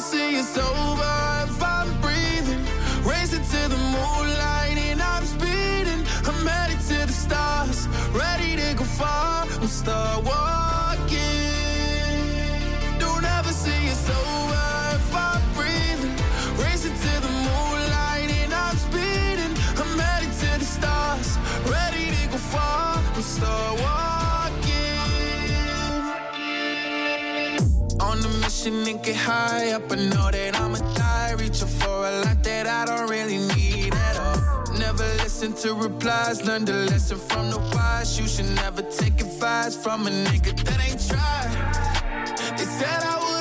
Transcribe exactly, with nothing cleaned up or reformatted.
see it's over if I'm breathing. Racing to the moonlight and I'm speeding. I'm headed to the stars, ready to go far. I'm start walking. Don't ever see it's over if I'm breathing. Racing to the moonlight and I'm speeding. I'm headed to the stars, ready to go far. I'm start walking. On a mission and get high up, I know that I'ma die. Reaching for a lot that I don't really need at all. Never listen to replies, learn the lesson from the wise. You should never take advice from a nigga that ain't tried. They said I would